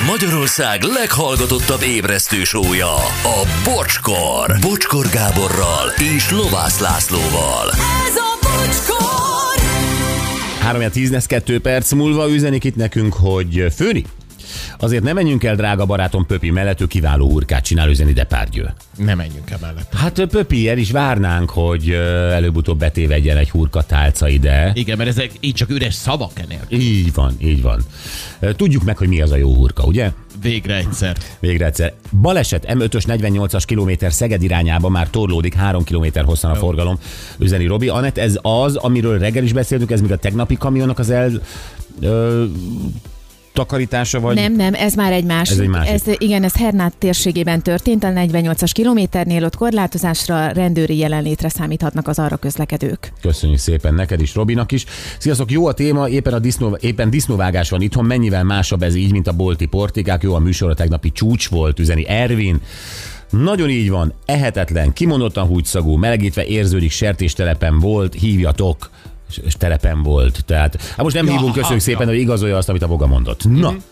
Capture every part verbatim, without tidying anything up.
Magyarország leghallgatottabb ébresztő show-ja, a Bocskor. Bocskor Gáborral és Lovász Lászlóval. Ez a Bocskor! három tíz kettő perc múlva üzenik itt nekünk, hogy Főni, azért nem menjünk el, drága barátom Pöpi mellett, ő kiváló hurkát csinál, üzeni Depardieu. Nem menjünk el mellett. Hát Pöpi, el is várnánk, hogy előbb-utóbb betévedjen egy hurkatálca ide. Igen, mert ezek így csak üres szavak ennél. Így van, így van. Tudjuk meg, hogy mi az a jó hurka, ugye? Végre egyszer. Végre egyszer. Baleset em ötös negyvennyolcas kilométer Szeged irányába már torlódik, három kilométer hosszan a forgalom, üzeni Robi. Anett, ez az, amiről reggel is beszéltünk, ez még a tegnapi kamionnak az el... Ö, takarítása, vagy? Nem, nem, ez már egy másik. Ez egy másik. Ez, igen, ez Hernát térségében történt, a negyvennyolcas kilométernél, ott korlátozásra, rendőri jelenlétre számíthatnak az arra közlekedők. Köszönjük szépen neked is, Robinak is. Sziasztok, jó a téma, éppen, a disznó, éppen disznóvágás van itthon, mennyivel másabb ez így, mint a bolti portikák, jó a műsor, a tegnapi csúcs volt, üzeni Ervin. Nagyon így van, ehetetlen, kimondottan húgyszagú, melegítve érződik, sertéstelepen volt, hívjatok. És telepen volt. Tehát, hát most nem ja, hívunk, köszönjük ja. szépen, hogy igazolja azt, amit a Boga mondott. Na, mm-hmm.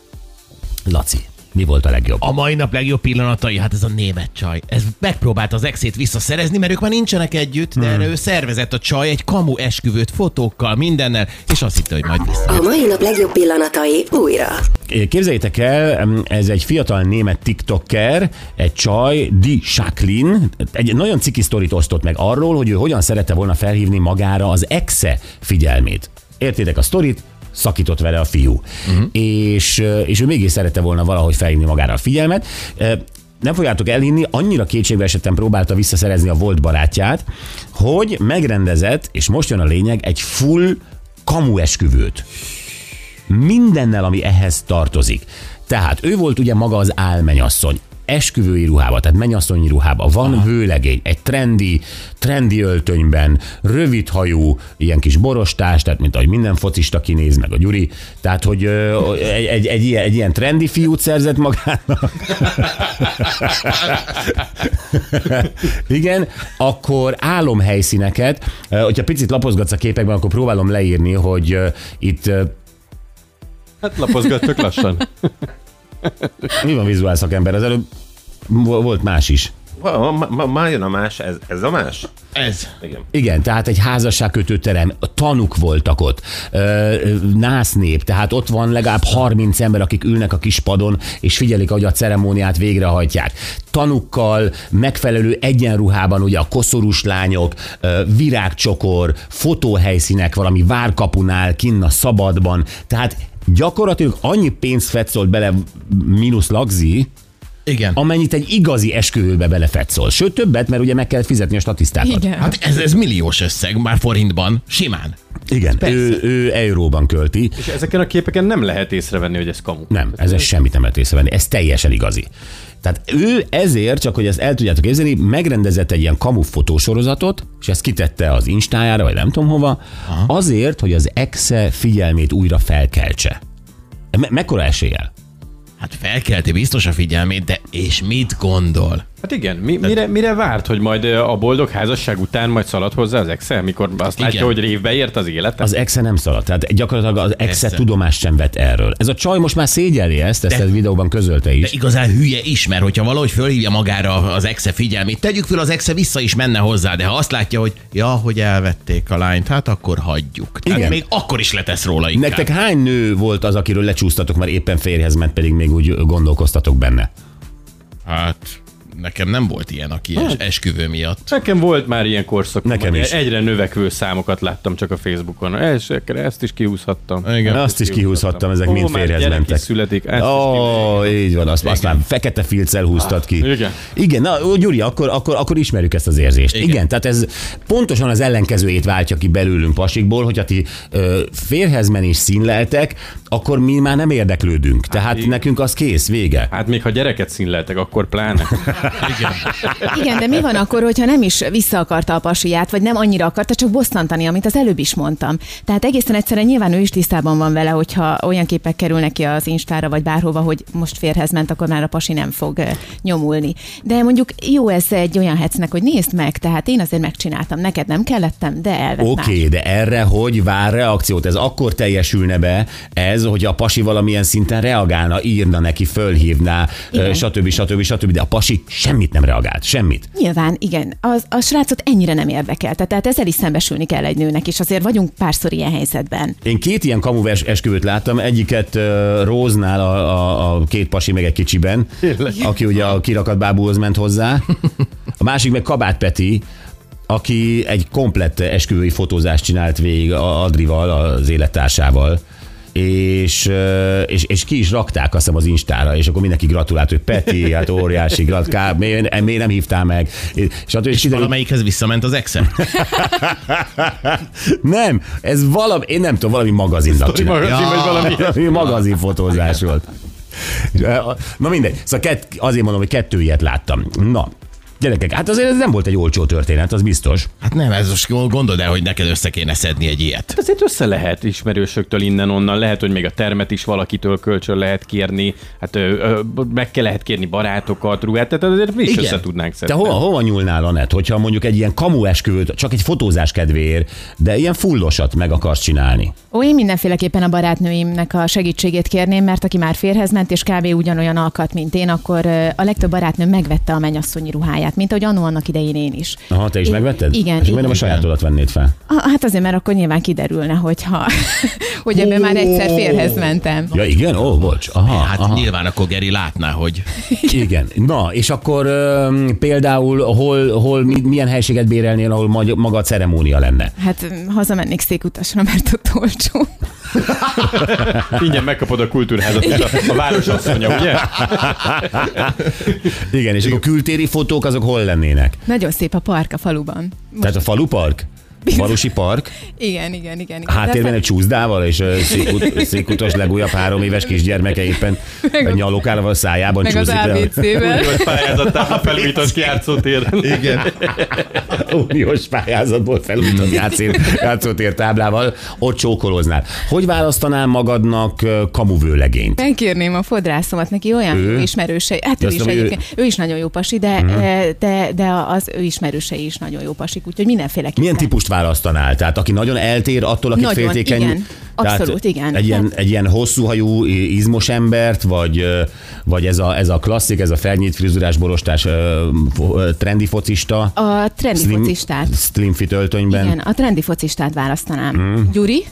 Laci, mi volt a legjobb? A mai nap legjobb pillanatai, hát ez a német csaj. Ez megpróbálta az exét visszaszerezni, mert ők már nincsenek együtt, de mm. ő szervezett a csaj egy kamu esküvőt fotókkal, mindennel, és azt hitte, hogy majd vissza. A mai nap legjobb pillanatai újra. Képzeljétek el, ez egy fiatal német tiktoker, egy csaj, Di Jacqueline, egy nagyon ciki sztorit osztott meg arról, hogy ő hogyan szerette volna felhívni magára az exe figyelmét. Értétek a sztorit? Szakított vele a fiú. Uh-huh. És, és ő mégis szerette volna valahogy felhívni magára a figyelmet. Nem fogjátok elhinni, annyira kétségbe esetten próbálta visszaszerezni a volt barátját, hogy megrendezett, és most jön a lényeg, egy full kamu esküvőt. Mindennel, ami ehhez tartozik. Tehát ő volt ugye maga az álmenyasszony. Esküvői ruhába, tehát mennyasszonyi ruhába, van Aha. vőlegény, egy trendi, trendi öltönyben, rövidhajú, ilyen kis borostás, tehát mint ahogy minden focista kinéz, meg a Gyuri, tehát hogy ö, egy, egy, egy, ilyen, egy ilyen trendi fiút szerzett magának. Igen, akkor álomhelyszíneket, hogyha picit lapozgatsz a képekben, akkor próbálom leírni, hogy uh, itt... Uh, hát lapozgattok lassan. Mi van vizuál szakember? Az előbb volt más is. Már jön a más, ez, ez a más? Ez. Igen. Igen, tehát egy házasságkötőterem, tanúk voltak ott, násznép, tehát ott van legalább harminc ember, akik ülnek a kis padon, és figyelik, ahogy a ceremóniát végrehajtják. Tanúkkal, megfelelő egyenruhában, ugye a koszorús lányok, virágcsokor, fotóhelyszínek valami várkapunál, kinn a szabadban, tehát gyakorlatilag annyi pénzt fetszolt bele mínusz lagzi, igen. amennyit egy igazi esküvőbe belefetszol. Sőt, többet, mert ugye meg kell fizetni a statisztákat. Igen. Hát ez, ez milliós összeg, már forintban, simán. Igen, ő, ő euróban költi. És ezeken a képeken nem lehet észrevenni, hogy ez kamu. Nem, ezen semmit nem lehet észrevenni, ez teljesen igazi. Tehát ő ezért, csak hogy ezt el tudjátok képzelni, megrendezett egy ilyen kamu fotósorozatot, és ezt kitette az Instájára, vagy nem tudom hova, Aha. azért, hogy az exe figyelmét újra felkeltse. Me- mekkora eséllyel? Hát felkelti biztos a figyelmét, de és mit gondol? Hát igen, mi, mire, mire várt, hogy majd a boldog házasság után majd szalad hozzá az exe, mikor azt igen. látja, hogy révbe ért az élete? Az exe nem szalad, tehát gyakorlatilag az exe tudomást sem vett erről. Ez a csaj most már szégyelli ezt, ezt de, a videóban közölte is. De igazán hülye is, mert hogyha valahogy fölhívja magára az exe figyelmét, tegyük föl, az exe vissza is menne hozzá, de ha azt látja, hogy ja, hogy elvették a lányt, hát akkor hagyjuk. Tehát igen. még akkor is letesz róla inkább. Nektek hány nő volt az, akiről lecsúsztatok, mert éppen férjhez ment, pedig még úgy gondolkoztatok benne? Hát... Nekem nem volt ilyen, aki hát, esküvő miatt. Nekem volt már ilyen korszak. Nekem is. Egyre növekvő számokat láttam csak a Facebookon. Ezt is kihúzhattam. Igen, azt is kihúzhattam, ezek Ó, mind férjhez mentek. Születik, Ó, oh, így van, azt, azt már fekete filccel húztad ah, ki. Igen. Igen, na Gyuri, akkor, akkor, akkor ismerjük ezt az érzést. Igen. Igen, tehát ez pontosan az ellenkezőjét váltja ki belőlünk pasikból, hogyha ti ö, férjhez menés színleltek, akkor mi már nem érdeklődünk. Tehát hát, nekünk az kész, vége. Hát még ha gyereket színleltek, akkor pláne. Igen. Igen, de mi van akkor, hogyha nem is vissza akarta a pasiját, vagy nem annyira akarta, csak bosszantani, amit az előbb is mondtam. Tehát egészen egyszerűen nyilván ő is tisztában van vele, hogyha olyan képek kerülnek ki az Instára, vagy bárhova, hogy most férhez ment, akkor már a pasi nem fog nyomulni. De mondjuk jó ez egy olyan hecnek, hogy nézd meg, tehát én azért megcsináltam, neked nem kellettem, de elvett Oké, okay, de erre hogy vár reakciót? Ez akkor teljesülne be ez, hogy a pasi valamilyen szinten reagálna, írna neki, fölhívná, igen. stb. stb. stb. De a pasi semmit nem reagált, semmit. Nyilván, igen. Az, a srácot ennyire nem érdekelte, tehát ezzel is szembesülni kell egy nőnek, és azért vagyunk párszor ilyen helyzetben. Én két ilyen kamu esküvőt láttam, egyiket uh, Róznál a, a, a két pasi meg egy kicsiben, aki ugye a kirakat bábúhoz ment hozzá. A másik meg Kabát Peti, aki egy komplett esküvői fotózást csinált végig Adrival, az élettársával. És, és, és ki is rakták azt hiszem az Instára, és akkor mindenki gratulált, hogy Peti, hát óriási gratulál, miért, miért nem hívtál meg? És, és, és valamelyikhez visszament az exe? Nem, ez valami, én nem tudom, valami magazinnak csinál. Magazin, ja, vagy valami, valami magazinfotózás volt. Na mindegy, szóval kett, azért mondom, hogy kettő ilyet láttam. Na, gyerekek, hát azért ez nem volt egy olcsó történet, az biztos. Hát nem, ez most gondold el, hogy neked össze kéne szedni egy ilyet. Hát azért össze lehet ismerősöktől innen-onnan, lehet, hogy még a termet is valakitől kölcsön lehet kérni, hát ö, ö, meg kell lehet kérni barátokat, ruhát, tehát azért mi is össze tudnánk szedni. Te hova, hova nyúlnál, Anett, hogyha mondjuk egy ilyen kamu esküvőt, csak egy fotózás kedvéért, de ilyen fullosat meg akarsz csinálni? Ó, én mindenféleképpen a barátnőimnek a segítségét kérném, mert aki már férhez ment, és kb. Ugyanolyan alkat, mint én, akkor a legtöbb barátnőm megvette a mennyasszonyi ruháját, mint ahogy annó annak idején én is. Aha, te is én, megvetted? Igen. És miért nem a sajátodat vennéd fel? Ah, hát azért, mert akkor nyilván kiderülne, hogyha, hogy ebben már egyszer férhez mentem. Ja, igen? Ó, bocs. Aha, hát aha. Nyilván akkor Geri látná, hogy... Igen. Na, és akkor um, például hol, hol milyen helységet bérelnél, ahol maga a ceremónia lenne? Hát hazamennék székutasra, mert ott olcsó. Ingyen megkapod a kultúrházat, mint a, a városasszonya, ugye? Igen, és akkor kültéri fotók azok hol lennének? Nagyon szép a park a faluban. Most... Tehát a falupark? Falusi park? Igen, igen, igen. igen. Háttérben egy csúszdával, és székut, székutas legújabb három éves kisgyermeke éppen nyalókálva a szájában meg csúszik. Meg az á bé cé-vel. Uniós pályázattal a felújított játszótéren. Igen. Uniós pályázatból felújított játszótér táblával, ott csókolóznál. Hogy választanál magadnak kamuvőlegényt? Megkérném a fodrászomat, neki olyan ő? ismerősei. Hát ő is, ő... ő is nagyon jó pasi, de, uh-huh. de, de az ő ismerősei is nagyon jó pasik, úgyhogy mindenféleképpen. Milyen típust választanál? Tehát aki nagyon eltér attól, aki nagyon, féltékeny. Igen. Abszolút, igen. Egy ilyen, egy ilyen hosszúhajú, izmos embert, vagy, vagy ez, a, ez a klasszik, ez a felnyílt frizurás, borostás trendi focista? A trendi slim, focistát. Slim fit öltönyben. Igen, a trendi focistát választanám. Mm. Gyuri?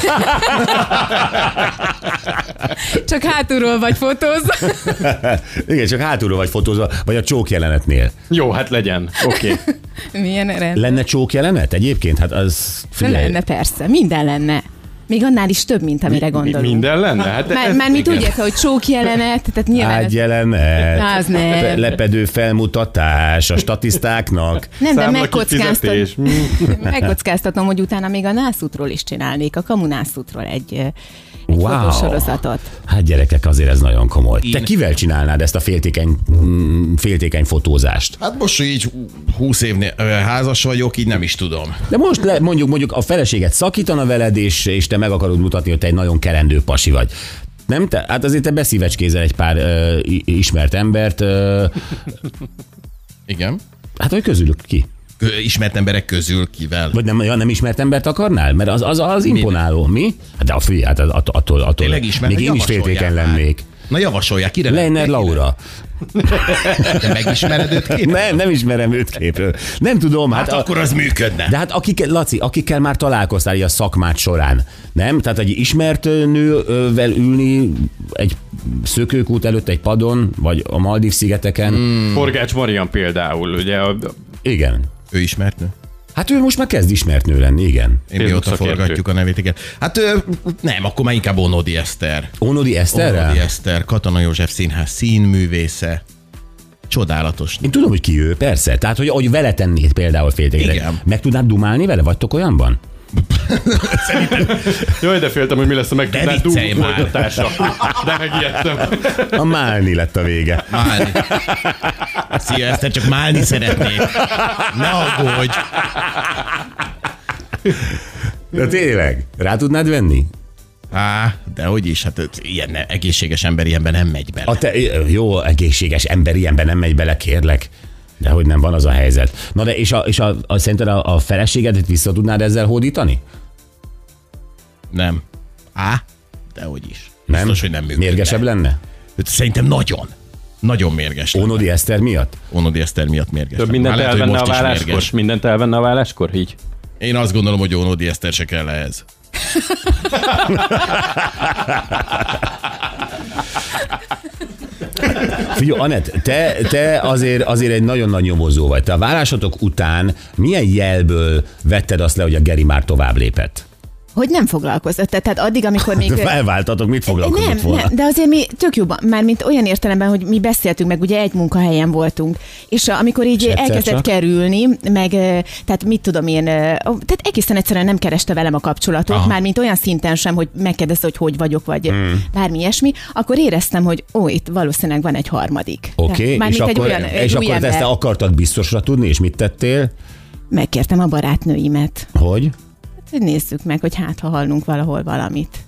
Csak hátulról vagy fotózva. Igen, csak hátulról vagy fotózva, vagy a csók jelenetnél. Jó, hát legyen. Oké. Okay. Milyen rend? Lenne csók jelenet egyébként? Hát az... Figyelj. Lenne persze, minden lenne. Még annál is több, mint amire gondolunk. Minden lenne? Hát már, már mi tudják, hogy csók jelenet, tehát nyilván... Ágy jelenet, az nem. Lepedő felmutatás a statisztáknak. Nem, de megkockáztatom, megkockáztatom, hogy utána még a nászútról is csinálnék, a kamu nászútról egy, egy wow. fotósorozatot. Hát gyerekek, azért ez nagyon komoly. Én... Te kivel csinálnád ezt a féltékeny, féltékeny fotózást? Hát most így húsz évnél házas vagyok, így nem is tudom. De most le, mondjuk, mondjuk a feleséget szakítana veled, és, és te meg akarod mutatni, hogy te egy nagyon kerendő pasi vagy. Nem te? Hát azért te beszívecskézel egy pár uh, ismert embert. Uh, Igen. Hát hogy közülük ki? Ismert emberek közül kivel? Vagy nem, ja, nem ismert embert akarnál? Mert az, az, az imponáló. Mi? Hát de a fű, hát attól, attól, attól még én is féltékeny lennék. Na javasolják, kire Leiner Laura. Te megismered őt képről? Nem, nem ismerem őt képről. Nem tudom. Hát, hát akkor az működne. De hát akik, Laci, akikkel már találkoztál így a szakmád során, nem? Tehát egy ismert nővel ülni egy szökőkút előtt egy padon, vagy a Maldív-szigeteken. Hmm. Forgács Marian például, ugye? A... Igen. Ő ismert nő? Hát ő most már kezd ismert nő lenni, igen. Én mióta forgatjuk a nevét, igen. Hát ő, nem, akkor már inkább Ónodi Eszter. Ónodi Eszterrel? Ónodi Eszter, Katona József Színház színművésze. Csodálatos. Én tudom, hogy ki ő, persze. Tehát, hogy, hogy vele tennéd például féltékeny. Igen. Meg tudnád dumálni vele? Vagytok olyanban? Jaj, de féltem, hogy mi lesz a megtudnás viccelj dugó már. folytatása. De megijedtem. A málni lett a vége. Málni. Szia, ezt csak málni szeretnék. Ne aggódj. De tényleg, rá tudnád venni? Á, de hogy is, hát ilyen ne, egészséges ember ilyenben nem megy bele. A te, jó, egészséges ember ilyenben nem megy bele, kérlek. De hogy nem van az a helyzet. Na de és, a, és a, a, szerinted a, a feleségedet vissza tudnád ezzel hódítani? Nem. Á, de hogy is. Nem? Biztos, hogy nem működne. Mérgesebb lenne? Szerintem nagyon. Nagyon mérges. Ónodi Eszter miatt? Ónodi Eszter miatt mérges. Több lenne. mindent Már lehet, hogy elvenne a most is válláskor? mérges. Mindent elvenne a válláskor? Így? Én azt gondolom, hogy Ónodi Eszter se kell ehhez. Figyelj, Anett, te, te azért, azért egy nagyon nagy nyomozó vagy. Te a vállásatok után milyen jelből vetted azt le, hogy a Geri már tovább lépett? Hogy nem foglalkozott. Tehát addig, amikor még... Elváltatok, mit foglalkozott nem, volna? nem, de azért mi tök jobban, mármint olyan értelemben, hogy mi beszéltünk, meg ugye egy munkahelyen voltunk, és amikor így És egyszer elkezdett csak? kerülni, meg ö, tehát mit tudom én, ö, tehát egészen egyszerűen nem kereste velem a kapcsolatot, Aha. mármint olyan szinten sem, hogy megkérdezte, hogy hogy vagyok, vagy hmm. bármi ilyesmi, akkor éreztem, hogy ó, itt valószínűleg van egy harmadik. Oké, okay, Tehát és mármint akkor, egy olyan, egy és új akkor te ezt te ember. akartad biztosra tudni, és mit tettél? Megkértem a barátnőimet, Hogy? hogy nézzük meg, hogy hát, ha hallunk valahol valamit.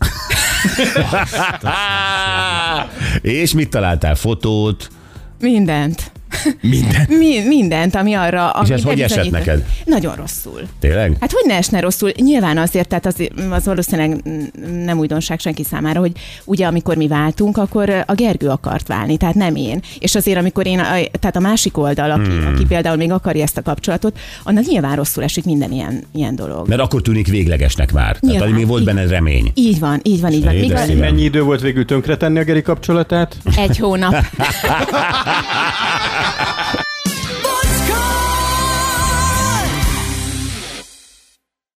És mit találtál? Fotót? Mindent. Minden. Mi, mindent, ami arra... Ami És ez hogy esett bebizonyít- neked? Nagyon rosszul. Tényleg? Hát hogy ne esne rosszul? Nyilván azért, tehát az, az valószínűleg nem újdonság senki számára, hogy ugye amikor mi váltunk, akkor a Gergő akart válni, tehát nem én. És azért, amikor én, a, tehát a másik oldal, aki, hmm. aki például még akarja ezt a kapcsolatot, annak nyilván rosszul esik minden ilyen, ilyen dolog. Mert akkor tűnik véglegesnek már. Tehát Nyilván, még volt így- benne remény. Így van, így van, így van. Még Édes a, szívem. Mennyi idő volt végül tönkretenni a Geri kapcsolatát? egy hónap.